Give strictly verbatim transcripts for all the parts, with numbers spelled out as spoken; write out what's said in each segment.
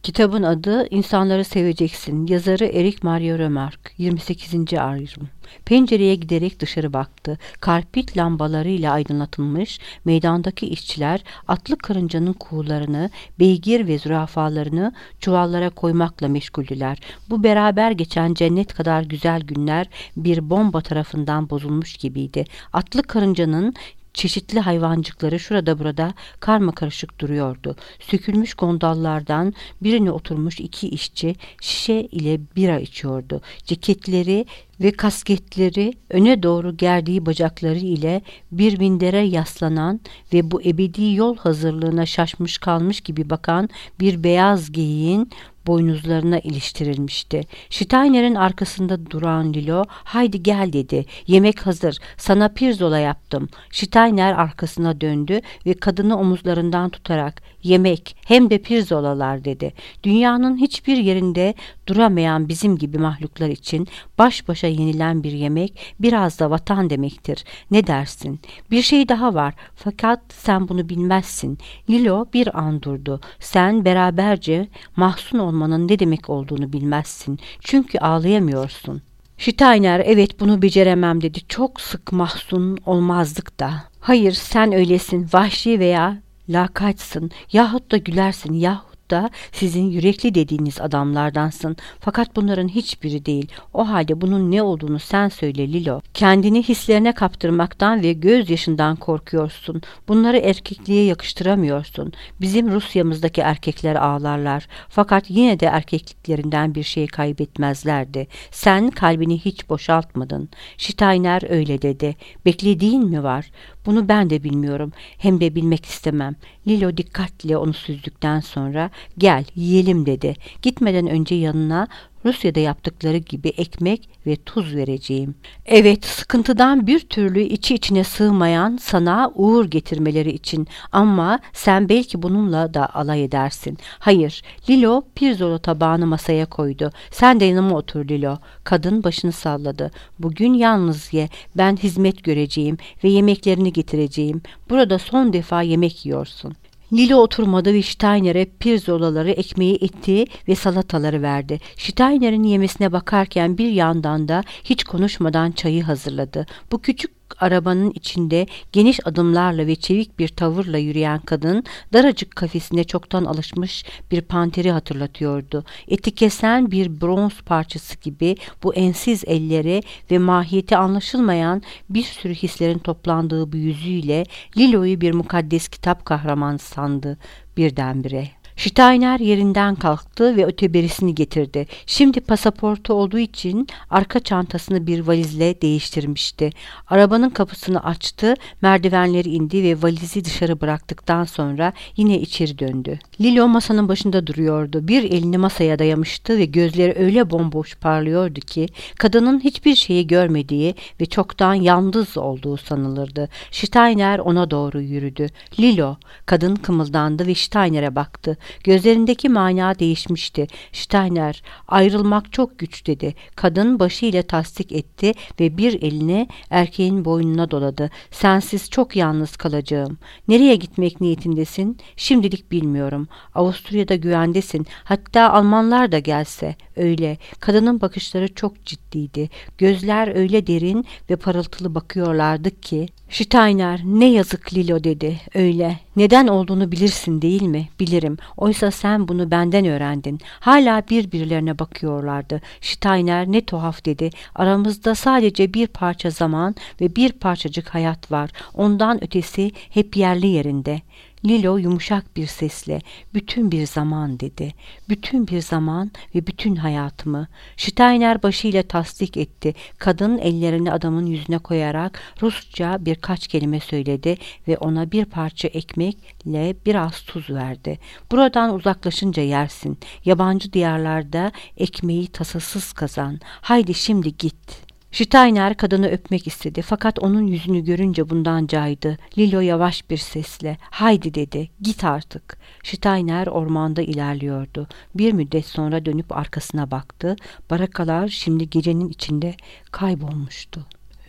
Kitabın adı İnsanları Seveceksin. Yazarı Eric Maria Remarque. yirmi sekizinci ayrım. Pencereye giderek dışarı baktı. Karpit lambalarıyla aydınlatılmış meydandaki işçiler atlı karıncanın kuğularını, beygir ve zürafalarını çuvallara koymakla meşguldüler. Bu beraber geçen cennet kadar güzel günler bir bomba tarafından bozulmuş gibiydi. Atlı karıncanın çeşitli hayvancıkları şurada burada karmakarışık duruyordu. Sökülmüş gondallardan birine oturmuş iki işçi şişe ile bira içiyordu. Ceketleri ve kasketleri öne doğru gerdiği bacakları ile bir mindere yaslanan ve bu ebedi yol hazırlığına şaşmış kalmış gibi bakan bir beyaz geyiğin boynuzlarına iliştirilmişti. Steiner'in arkasında duran Lilo, "Haydi gel," dedi. "Yemek hazır. Sana pirzola yaptım." Steiner arkasına döndü ve kadını omuzlarından tutarak, "Yemek, hem de pirzolalar," dedi. Dünyanın hiçbir yerinde duramayan bizim gibi mahluklar için baş başa yenilen bir yemek biraz da vatan demektir. Ne dersin? Bir şey daha var, fakat sen bunu bilmezsin. Lilo bir an durdu. Sen beraberce mahzun olmanın ne demek olduğunu bilmezsin. Çünkü ağlayamıyorsun. Steiner, "Evet, bunu beceremem," dedi. "Çok sık mahzun olmazdık da." "Hayır, sen öylesin. Vahşi veya lakaytsın. Yahut da gülersin, yahut da sizin yürekli dediğiniz adamlardansın. Fakat bunların hiçbiri değil. O halde bunun ne olduğunu sen söyle Lilo. Kendini hislerine kaptırmaktan ve gözyaşından korkuyorsun. Bunları erkekliğe yakıştıramıyorsun. Bizim Rusya'mızdaki erkekler ağlarlar. Fakat yine de erkekliklerinden bir şey kaybetmezlerdi. Sen kalbini hiç boşaltmadın." Steiner öyle dedi. "Beklediğin mi var?" "Bunu ben de bilmiyorum. Hem de bilmek istemem." Lilo dikkatle onu süzdükten sonra, "Gel, yiyelim," dedi. "Gitmeden önce yanına Rusya'da yaptıkları gibi ekmek ve tuz vereceğim. Evet, sıkıntıdan bir türlü içi içine sığmayan sana uğur getirmeleri için. Ama sen belki bununla da alay edersin." "Hayır." Lilo pirzola tabağını masaya koydu. "Sen de yanıma otur Lilo." Kadın başını salladı. "Bugün yalnız ye. Ben hizmet göreceğim ve yemeklerini getireceğim. Burada son defa yemek yiyorsun." Lilo oturmadı ve Steiner'e pirzolaları, ekmeği, eti ve salataları verdi. Steiner'in yemesine bakarken bir yandan da hiç konuşmadan çayı hazırladı. Bu küçük arabanın içinde geniş adımlarla ve çevik bir tavırla yürüyen kadın, daracık kafesine çoktan alışmış bir panteri hatırlatıyordu. Eti kesen bir bronz parçası gibi bu ensiz elleri ve mahiyeti anlaşılmayan bir sürü hislerin toplandığı bu yüzüyle Lilo'yu bir mukaddes kitap kahramanı sandı birdenbire. Steiner yerinden kalktı ve öteberisini getirdi. Şimdi pasaportu olduğu için arka çantasını bir valizle değiştirmişti. Arabanın kapısını açtı, merdivenleri indi ve valizi dışarı bıraktıktan sonra yine içeri döndü. Lilo masanın başında duruyordu. Bir elini masaya dayamıştı ve gözleri öyle bomboş parlıyordu ki kadının hiçbir şeyi görmediği ve çoktan yalnız olduğu sanılırdı. Steiner ona doğru yürüdü. "Lilo," kadın kımıldandı ve Steiner'e baktı. Gözlerindeki mana değişmişti. Steiner, "Ayrılmak çok güç," dedi. Kadın başıyla tasdik etti ve bir elini erkeğin boynuna doladı. "Sensiz çok yalnız kalacağım." "Nereye gitmek niyetindesin?" "Şimdilik bilmiyorum. Avusturya'da güvendesin. Hatta Almanlar da gelse." "Öyle." Kadının bakışları çok ciddiydi. Gözler öyle derin ve parıltılı bakıyorlardı ki. Steiner, "Ne yazık Lilo," dedi. "Öyle. Neden olduğunu bilirsin değil mi?" "Bilirim. Oysa sen bunu benden öğrendin." Hala birbirlerine bakıyorlardı. Steiner, "Ne tuhaf," dedi. "Aramızda sadece bir parça zaman ve bir parçacık hayat var. Ondan ötesi hep yerli yerinde." Lilo yumuşak bir sesle, "Bütün bir zaman," dedi. "Bütün bir zaman ve bütün hayatımı." Steiner başıyla tasdik etti. Kadın ellerini adamın yüzüne koyarak Rusça birkaç kelime söyledi ve ona bir parça ekmekle biraz tuz verdi. "Buradan uzaklaşınca yersin. Yabancı diyarlarda ekmeği tasasız kazan. Haydi şimdi git." Steiner kadını öpmek istedi, fakat onun yüzünü görünce bundan caydı. Lilo yavaş bir sesle, "Haydi," dedi, "git artık." Steiner ormanda ilerliyordu. Bir müddet sonra dönüp arkasına baktı. Barakalar şimdi gecenin içinde kaybolmuştu.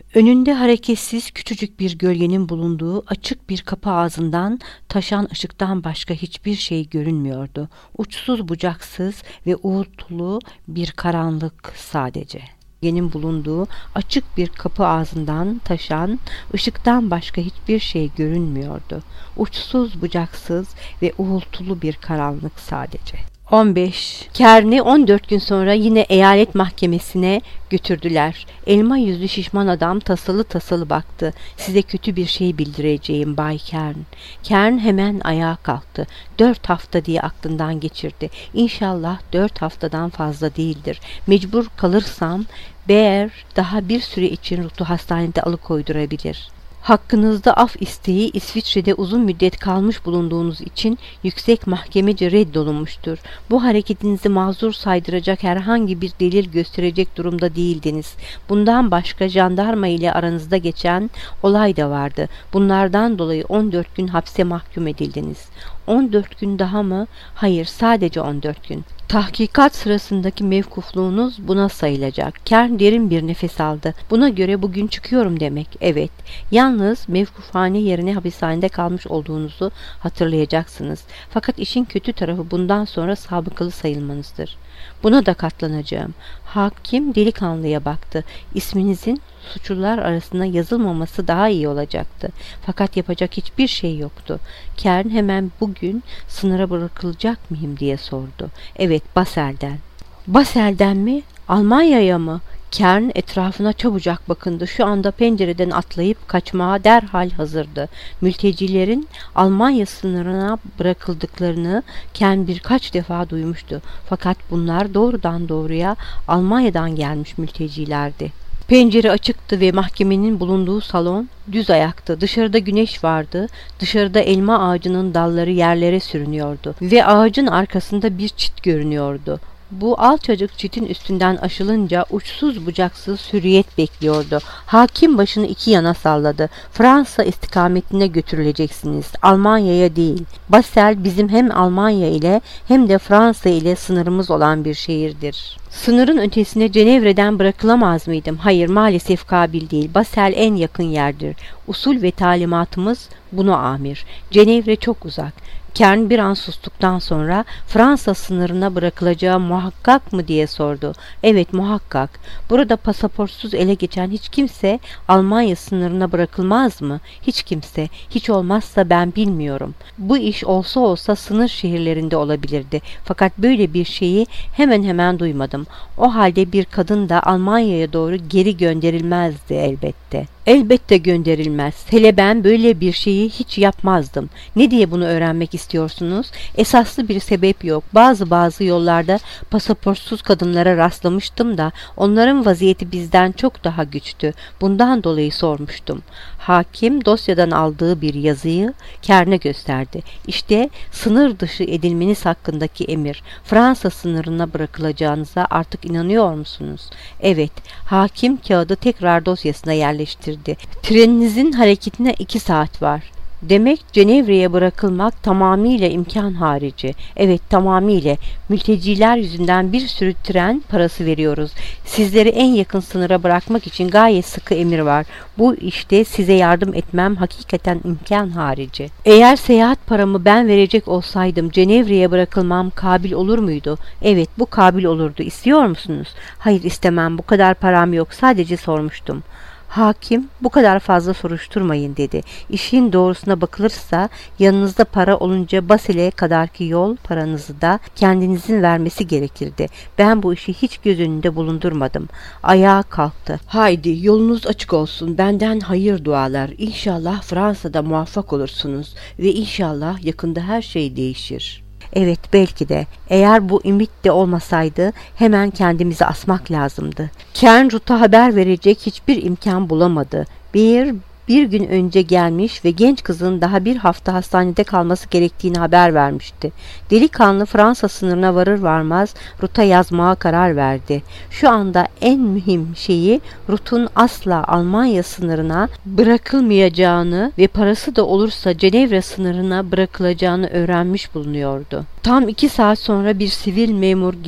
Önünde hareketsiz küçücük bir gölgenin bulunduğu açık bir kapı ağzından taşan ışıktan başka hiçbir şey görünmüyordu. Uçsuz bucaksız ve uğultulu bir karanlık sadece. Gölgenin bulunduğu açık bir kapı ağzından taşan ışıktan başka hiçbir şey görünmüyordu. Uçsuz bucaksız ve uğultulu bir karanlık sadece. on beş. Kern'i on dört gün sonra yine eyalet mahkemesine götürdüler. Elma yüzlü şişman adam tasalı tasalı baktı. Size kötü bir şey bildireceğim Bay Kern. Kern hemen ayağa kalktı. Dört hafta diye aklından geçirdi. İnşallah dört haftadan fazla değildir. Mecbur kalırsam Bear daha bir süre için Ruth'u hastanede alıkoydurabilir. Hakkınızda af isteği İsviçre'de uzun müddet kalmış bulunduğunuz için yüksek mahkemece reddolunmuştur. Bu hareketinizi mazur saydıracak herhangi bir delil gösterecek durumda değildiniz. Bundan başka jandarma ile aranızda geçen olay da vardı. Bunlardan dolayı on dört gün hapse mahkum edildiniz. on dört gün daha mı? Hayır, sadece on dört gün. Tahkikat sırasındaki mevkufluğunuz buna sayılacak. Kern derin bir nefes aldı. Buna göre bugün çıkıyorum demek. Evet. Yalnız mevkufhane yerine hapishanede kalmış olduğunuzu hatırlayacaksınız. Fakat işin kötü tarafı bundan sonra sabıkalı sayılmanızdır. Buna da katlanacağım. Hakim delikanlıya baktı. İsminizin suçlular arasında yazılmaması daha iyi olacaktı. Fakat yapacak hiçbir şey yoktu. Kern hemen bugün sınıra bırakılacak mıyım diye sordu. Evet, Basel'den. Basel'den mi? Almanya'ya mı? Kern etrafına çabucak bakındı. Şu anda pencereden atlayıp kaçmaya derhal hazırdı. Mültecilerin Almanya sınırına bırakıldıklarını Kern birkaç defa duymuştu. Fakat bunlar doğrudan doğruya Almanya'dan gelmiş mültecilerdi. Pencere açıktı ve mahkemenin bulunduğu salon düz ayaktı. Dışarıda güneş vardı. Dışarıda elma ağacının dalları yerlere sürünüyordu ve ağacın arkasında bir çit görünüyordu. Bu alçacık çitin üstünden aşılınca uçsuz bucaksız hürriyet bekliyordu. Hakim başını iki yana salladı. Fransa istikametine götürüleceksiniz. Almanya'ya değil. Basel bizim hem Almanya ile hem de Fransa ile sınırımız olan bir şehirdir. Sınırın ötesine Cenevre'den bırakılamaz mıydım? Hayır, maalesef kabil değil. Basel en yakın yerdir. Usul ve talimatımız buna amir. Cenevre çok uzak. Kern bir an sustuktan sonra Fransa sınırına bırakılacağı muhakkak mı diye sordu. Evet, muhakkak. Burada pasaportsuz ele geçen hiç kimse Almanya sınırına bırakılmaz mı? Hiç kimse. Hiç olmazsa ben bilmiyorum. Bu iş olsa olsa sınır şehirlerinde olabilirdi. Fakat böyle bir şeyi hemen hemen duymadım. O halde bir kadın da Almanya'ya doğru geri gönderilmezdi elbette. Elbette gönderilmez. Hele ben böyle bir şeyi hiç yapmazdım. Ne diye bunu öğrenmek istiyorsunuz? Esaslı bir sebep yok. Bazı bazı yollarda pasaportsuz kadınlara rastlamıştım da onların vaziyeti bizden çok daha güçtü. Bundan dolayı sormuştum. Hakim dosyadan aldığı bir yazıyı Kern'e gösterdi. İşte sınır dışı edilmeniz hakkındaki emir. Fransa sınırına bırakılacağınıza artık inanıyor musunuz? Evet. Hakim kağıdı tekrar dosyasına yerleştirdi. Treninizin hareketine iki saat var. Demek Cenevre'ye bırakılmak tamamıyla imkan harici. Evet, tamamıyla. Mülteciler yüzünden bir sürü tren parası veriyoruz. Sizleri en yakın sınıra bırakmak için gayet sıkı emir var. Bu işte size yardım etmem hakikaten imkan harici. Eğer seyahat paramı ben verecek olsaydım Cenevre'ye bırakılmam kabil olur muydu? Evet, bu kabil olurdu. İstiyor musunuz? Hayır, istemem. Bu kadar param yok. Sadece sormuştum. Hakim, bu kadar fazla soruşturmayın dedi. İşin doğrusuna bakılırsa yanınızda para olunca Basel'e kadarki yol paranızı da kendinizin vermesi gerekirdi. Ben bu işi hiç göz önünde bulundurmadım. Ayağa kalktı. Haydi, yolunuz açık olsun. Benden hayır dualar. İnşallah Fransa'da muvaffak olursunuz ve inşallah yakında her şey değişir. Evet, belki de. Eğer bu ümit de olmasaydı hemen kendimizi asmak lazımdı. Kern Ruth'a haber verecek hiçbir imkan bulamadı. Bir, bir gün önce gelmiş ve genç kızın daha bir hafta hastanede kalması gerektiğini haber vermişti. Delikanlı Fransa sınırına varır varmaz Ruth'a yazmaya karar verdi. Şu anda en mühim şeyi Ruth'un asla Almanya sınırına bırakılmayacağını ve parası da olursa Cenevre sınırına bırakılacağını öğrenmiş bulunuyordu. Tam iki saat sonra bir sivil memur gelip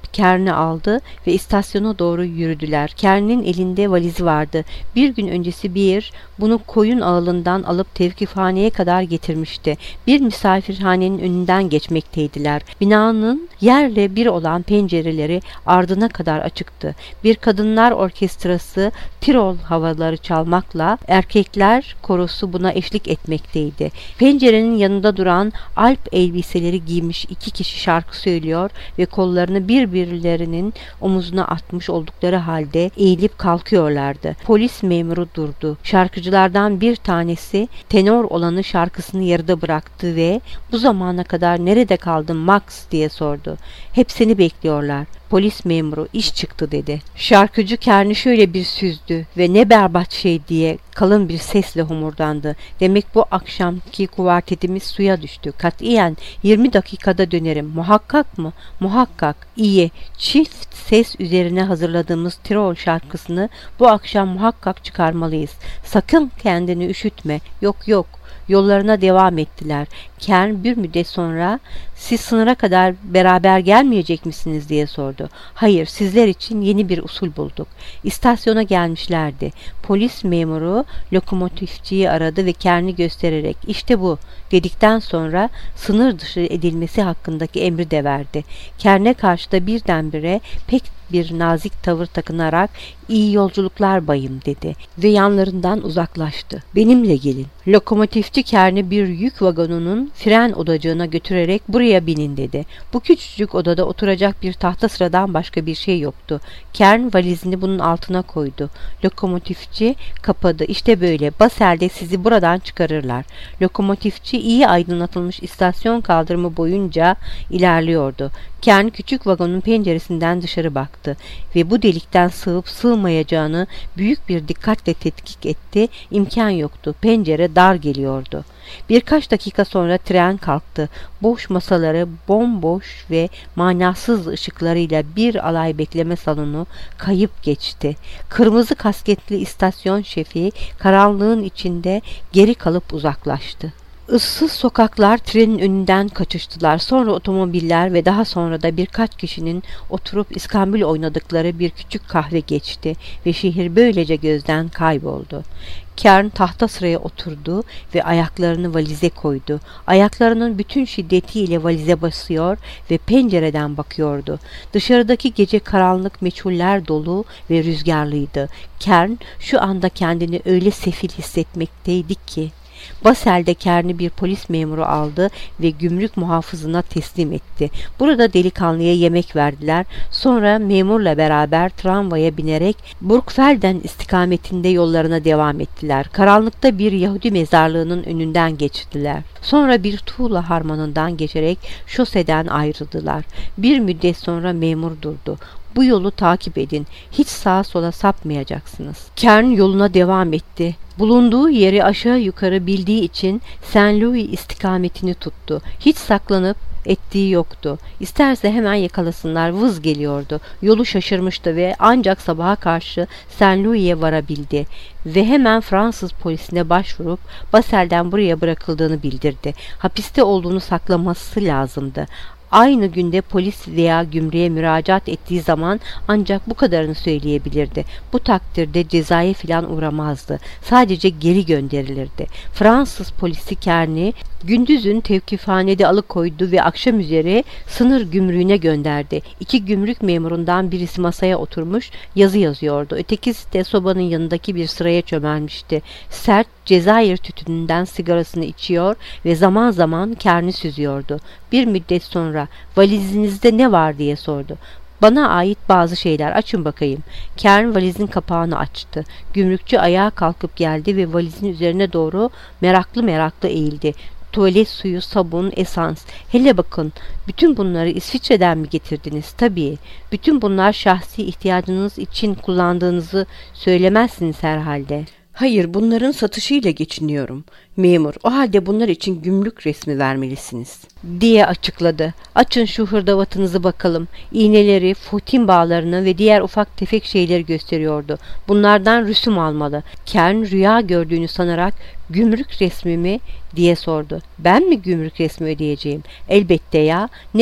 Kern'i aldı ve istasyona doğru yürüdüler. Kern'in elinde valizi vardı. Bir gün öncesi bir bunu koyun ağılından alıp tevkifhaneye kadar getirmişti. Bir misafirhanenin önünden geçmekteydiler. Binanın yerle bir olan pencereleri ardına kadar açıktı. Bir kadınlar orkestrası Tirol havaları çalmakla erkekler korosu buna eşlik etmekteydi. Pencerenin yanında duran Alp elbiseleri giymiş iki kişi şarkı söylüyor ve kollarını birbirlerinin omuzuna atmış oldukları halde eğilip kalkıyorlardı. Polis memuru durdu. Şarkıcılardan bir tanesi tenor olanı şarkısını yarıda bıraktı ve "Bu zamana kadar nerede kaldın Max?" diye sordu. "Hep seni bekliyorlar." Polis memuru "İş çıktı" dedi. Şarkıcı Kern'i şöyle bir süzdü ve "Ne berbat şey" diye kalın bir sesle homurdandı. "Demek bu akşamki kuvartetimiz suya düştü. Katiyen yirmi dakikada dönerim. Muhakkak mı?" "Muhakkak." "İyi. Çift ses üzerine hazırladığımız Tirol şarkısını bu akşam muhakkak çıkarmalıyız. Sakın kendini üşütme." "Yok yok." Yollarına devam ettiler. Kern bir müddet sonra "Siz sınıra kadar beraber gelmeyecek misiniz?" diye sordu. "Hayır, sizler için yeni bir usul bulduk." İstasyona gelmişlerdi. Polis memuru lokomotifçiyi aradı ve Kern'i göstererek "İşte bu" dedikten sonra sınır dışı edilmesi hakkındaki emri de verdi. Kern'e karşı da birdenbire pek bir nazik tavır takınarak "İyi yolculuklar bayım" dedi ve yanlarından uzaklaştı. "Benimle gelin." Lokomotifçi Kern'i bir yük vagonunun fren odacığına götürerek "Buraya binin" dedi. Bu küçücük odada oturacak bir tahta sıradan başka bir şey yoktu. Kern valizini bunun altına koydu. Lokomotifçi kapadı. "İşte böyle. Basel'de sizi buradan çıkarırlar." Lokomotifçi iyi aydınlatılmış istasyon kaldırımı boyunca ilerliyordu. Kern küçük vagonun penceresinden dışarı baktı ve bu delikten sığıp sığmayacağını büyük bir dikkatle tetkik etti. İmkan yoktu. Pencere dar geliyordu. Birkaç dakika sonra tren kalktı. Boş masaları, bomboş ve manasız ışıklarıyla bir alay bekleme salonu kayıp geçti. Kırmızı kasketli istasyon şefi karanlığın içinde geri kalıp uzaklaştı. Issız sokaklar trenin önünden kaçıştılar. Sonra otomobiller ve daha sonra da birkaç kişinin oturup iskambil oynadıkları bir küçük kahve geçti ve şehir böylece gözden kayboldu. Kern tahta sıraya oturdu ve ayaklarını valize koydu. Ayaklarının bütün şiddetiyle valize basıyor ve pencereden bakıyordu. Dışarıdaki gece karanlık meçhuller dolu ve rüzgarlıydı. Kern şu anda kendini öyle sefil hissetmekteydi ki. Basel'de Kern'i bir polis memuru aldı ve gümrük muhafızına teslim etti. Burada delikanlıya yemek verdiler. Sonra memurla beraber tramvaya binerek Burgfelden istikametinde yollarına devam ettiler. Karanlıkta bir Yahudi mezarlığının önünden geçtiler. Sonra bir tuğla harmanından geçerek şoseden ayrıldılar. Bir müddet sonra memur durdu. "Bu yolu takip edin. Hiç sağa sola sapmayacaksınız." Kern yoluna devam etti. Bulunduğu yeri aşağı yukarı bildiği için Saint Louis istikametini tuttu. Hiç saklanıp ettiği yoktu. İsterse hemen yakalasınlar, vız geliyordu. Yolu şaşırmıştı ve ancak sabaha karşı Saint Louis'e varabildi ve hemen Fransız polisine başvurup Basel'den buraya bırakıldığını bildirdi. Hapiste olduğunu saklaması lazımdı. Aynı günde polis veya gümrüğe müracaat ettiği zaman ancak bu kadarını söyleyebilirdi. Bu takdirde cezaya filan uğramazdı. Sadece geri gönderilirdi. Fransız polisi Kern'i gündüzün tevkifhanede alıkoydu ve akşam üzeri sınır gümrüğüne gönderdi. İki gümrük memurundan birisi masaya oturmuş yazı yazıyordu. Ötekisi de sobanın yanındaki bir sıraya çömelmişti. Sert Cezayir tütününden sigarasını içiyor ve zaman zaman Kern'i süzüyordu. Bir müddet sonra "Valizinizde ne var?" diye sordu. "Bana ait bazı şeyler, açın bakayım." Kern valizin kapağını açtı. Gümrükçü ayağa kalkıp geldi ve valizin üzerine doğru meraklı meraklı eğildi. "Tuvalet suyu, sabun, esans. Hele bakın, bütün bunları İsviçre'den mi getirdiniz?" "Tabii. Bütün bunlar şahsi ihtiyacınız için kullandığınızı söylemezsiniz herhalde." "Hayır, bunların satışıyla geçiniyorum." "Memur, o halde bunlar için gümrük resmi vermelisiniz." diye açıkladı. "Açın şu hırdavatınızı bakalım." İğneleri, futin bağlarını ve diğer ufak tefek şeyleri gösteriyordu. "Bunlardan rüsum almalı." Kern rüya gördüğünü sanarak "Gümrük resmi mi?" diye sordu. "Ben mi gümrük resmi ödeyeceğim?" "Elbette ya. Ne o?"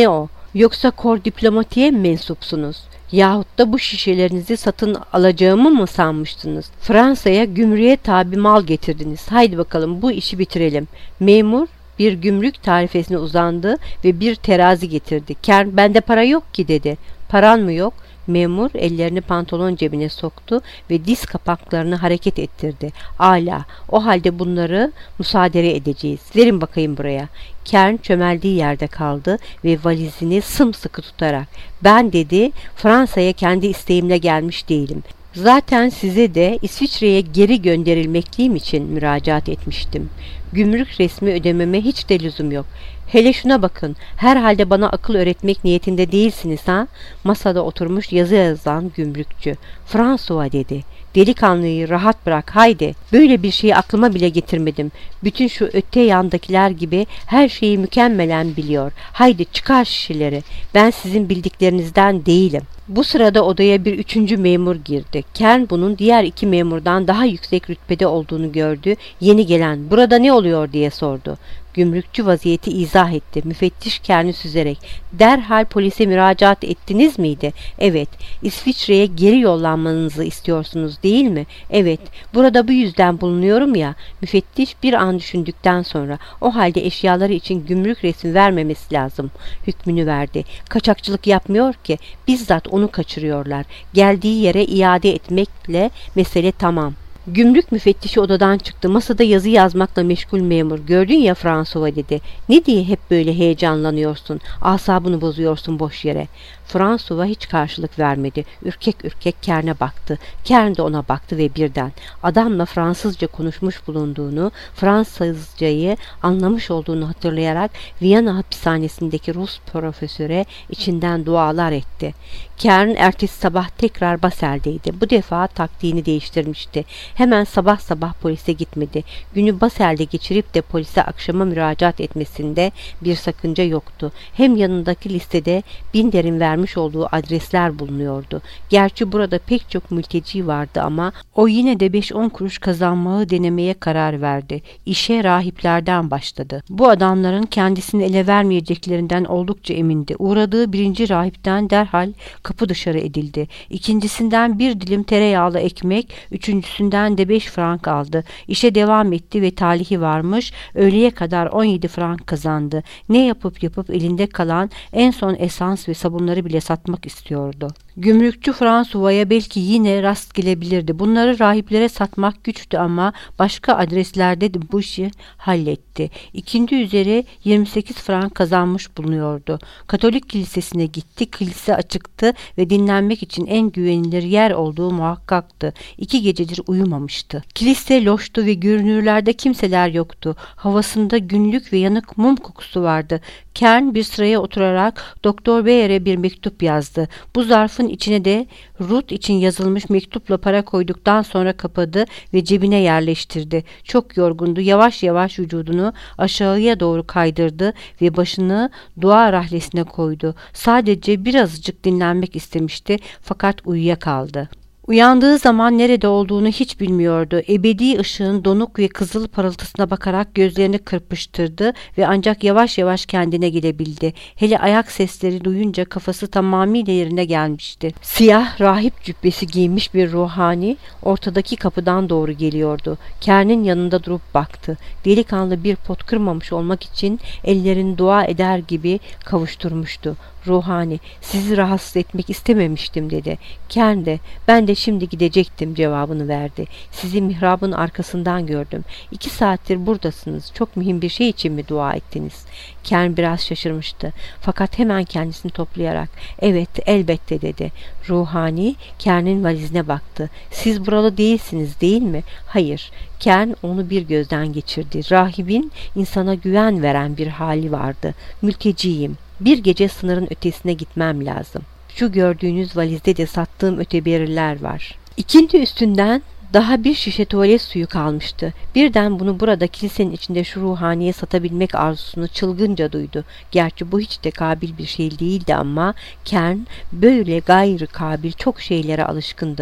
Yoksa kor diplomatiğe mi mensupsunuz? Yahut da bu şişelerinizi satın alacağımı mı sanmıştınız? Fransa'ya gümrüğe tabi mal getirdiniz. Haydi bakalım bu işi bitirelim. Memur bir gümrük tarifesine uzandı ve bir terazi getirdi. Kern, bende para yok ki dedi. Paran mı yok? Memur ellerini pantolon cebine soktu ve diz kapaklarını hareket ettirdi. Ala, o halde bunları müsaade edeceğiz. Verin bakayım buraya. Kern çömeldiği yerde kaldı ve valizini sımsıkı tutarak, ben dedi, Fransa'ya kendi isteğimle gelmiş değilim. Zaten size de İsviçre'ye geri gönderilmekliyim için müracaat etmiştim. Gümrük resmi ödememe hiç de lüzum yok. Hele şuna bakın, herhalde bana akıl öğretmek niyetinde değilsiniz ha? Masada oturmuş yazı yazan gümrükçü. François dedi. Delikanlıyı rahat bırak haydi. Böyle bir şeyi aklıma bile getirmedim. Bütün şu öte yandakiler gibi her şeyi mükemmelen biliyor. Haydi çıkar şişeleri. Ben sizin bildiklerinizden değilim. Bu sırada odaya bir üçüncü memur girdi. Kern bunun diğer iki memurdan daha yüksek rütbede olduğunu gördü. Yeni gelen, burada ne oluyor diye sordu. Gümrükçü vaziyeti izah etti. Müfettiş Kern'i süzerek, derhal polise müracaat ettiniz miydi? Evet. İsviçre'ye geri yollanmanızı istiyorsunuz değil mi? Evet. Burada bu yüzden bulunuyorum ya. Müfettiş bir an düşündükten sonra, o halde eşyaları için gümrük resmi vermemesi lazım hükmünü verdi. Kaçakçılık yapmıyor ki, bizzat onu kaçırıyorlar. Geldiği yere iade etmekle mesele tamam. Gümrük müfettişi odadan çıktı. Masada yazı yazmakla meşgul memur. Gördün ya François dedi. Ne diye hep böyle heyecanlanıyorsun? Asabını bozuyorsun boş yere. François hiç karşılık vermedi. Ürkek ürkek Kern'e baktı. Kern de ona baktı ve birden adamla Fransızca konuşmuş bulunduğunu, Fransızcayı anlamış olduğunu hatırlayarak Viyana hapishanesindeki Rus profesöre içinden dualar etti. Kern ertesi sabah tekrar Basel'deydi. Bu defa taktiğini değiştirmişti. Hemen sabah sabah polise gitmedi. Günü Basel'de geçirip de polise akşama müracaat etmesinde bir sakınca yoktu. Hem yanındaki listede Binder'in vermiş olduğu adresler bulunuyordu. Gerçi burada pek çok mülteci vardı ama o yine de beş on kuruş kazanmayı denemeye karar verdi. İşe rahiplerden başladı. Bu adamların kendisini ele vermeyeceklerinden oldukça emindi. Uğradığı birinci rahipten derhal kapı dışarı edildi. İkincisinden bir dilim tereyağlı ekmek, üçüncüsünden de beş frank aldı. İşe devam etti ve talihi varmış, öğleye kadar on yedi frank kazandı. Ne yapıp yapıp elinde kalan en son esans ve sabunları bile satmak istiyordu. Gümrükçü François'a belki yine rast gelebilirdi. Bunları rahiplere satmak güçtü ama başka adreslerde de bu işi halletti. İkindi üzeri yirmi sekiz frank kazanmış bulunuyordu. Katolik kilisesine gitti. Kilise açıktı ve dinlenmek için en güvenilir yer olduğu muhakkaktı. İki gecedir uyumamıştı. Kilise loştu ve görünürlerde kimseler yoktu. Havasında günlük ve yanık mum kokusu vardı. Kern bir sıraya oturarak Doktor Beyer'e bir mektup yazdı. Bu zarfın içine de Ruth için yazılmış mektupla para koyduktan sonra kapadı ve cebine yerleştirdi. Çok yorgundu. Yavaş yavaş vücudunu aşağıya doğru kaydırdı ve başını dua rahlesine koydu. Sadece birazcık dinlenmek istemişti fakat uyuyakaldı. Uyandığı zaman nerede olduğunu hiç bilmiyordu. Ebedi ışığın donuk ve kızıl parıltısına bakarak gözlerini kırpıştırdı ve ancak yavaş yavaş kendine gelebildi. Hele ayak sesleri duyunca kafası tamamıyla yerine gelmişti. Siyah rahip cübbesi giymiş bir ruhani ortadaki kapıdan doğru geliyordu. Kern'in yanında durup baktı. Delikanlı bir pot kırmamış olmak için ellerini dua eder gibi kavuşturmuştu. Ruhani, sizi rahatsız etmek istememiştim dedi. Kern de, ben de şimdi gidecektim cevabını verdi. Sizi mihrabın arkasından gördüm. İki saattir buradasınız. Çok mühim bir şey için mi dua ettiniz? Kern biraz şaşırmıştı. Fakat hemen kendisini toplayarak, evet elbette dedi. Ruhani, Kern'in valizine baktı. Siz buralı değilsiniz değil mi? Hayır. Kern onu bir gözden geçirdi. Rahibin insana güven veren bir hali vardı. Mülteciyim. Bir gece sınırın ötesine gitmem lazım. Şu gördüğünüz valizde de sattığım öteberiler var. İkindi üstünden daha bir şişe tuvalet suyu kalmıştı. Birden bunu burada kilisenin içinde şu ruhaniye satabilmek arzusunu çılgınca duydu. Gerçi bu hiç de kabil bir şey değildi ama Kern böyle gayrı kabil çok şeylere alışkındı.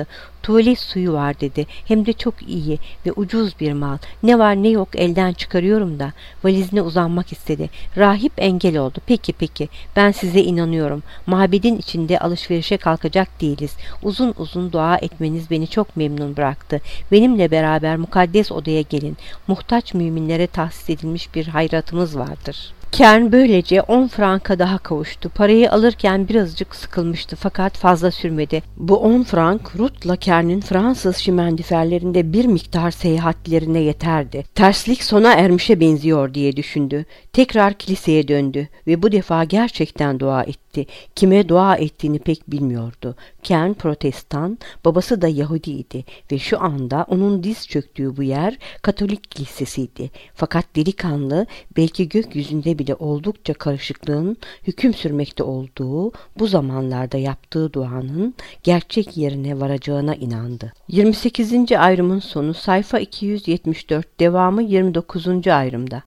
Tuvalet suyu var dedi. Hem de çok iyi ve ucuz bir mal. Ne var ne yok elden çıkarıyorum da. Valizine uzanmak istedi. Rahip engel oldu. Peki peki, ben size inanıyorum. Mabedin içinde alışverişe kalkacak değiliz. Uzun uzun dua etmeniz beni çok memnun bıraktı. Benimle beraber mukaddes odaya gelin. Muhtaç müminlere tahsis edilmiş bir hayratımız vardır. Kern böylece on franka daha kavuştu. Parayı alırken birazcık sıkılmıştı fakat fazla sürmedi. Bu on frank Ruth'la Kern'in Fransız şimendiferlerinde bir miktar seyahatlerine yeterdi. Terslik sona ermişe benziyor diye düşündü. Tekrar kiliseye döndü ve bu defa gerçekten dua etti. Kime dua ettiğini pek bilmiyordu. Kern Protestan, babası da Yahudiydi ve şu anda onun diz çöktüğü bu yer Katolik kilisesiydi. Fakat delikanlı belki gökyüzünde bile oldukça karışıklığın hüküm sürmekte olduğu bu zamanlarda yaptığı duanın gerçek yerine varacağına inandı. yirmi sekizinci ayrımın sonu sayfa iki yüz yetmiş dört, devamı yirmi dokuzuncu ayrımda.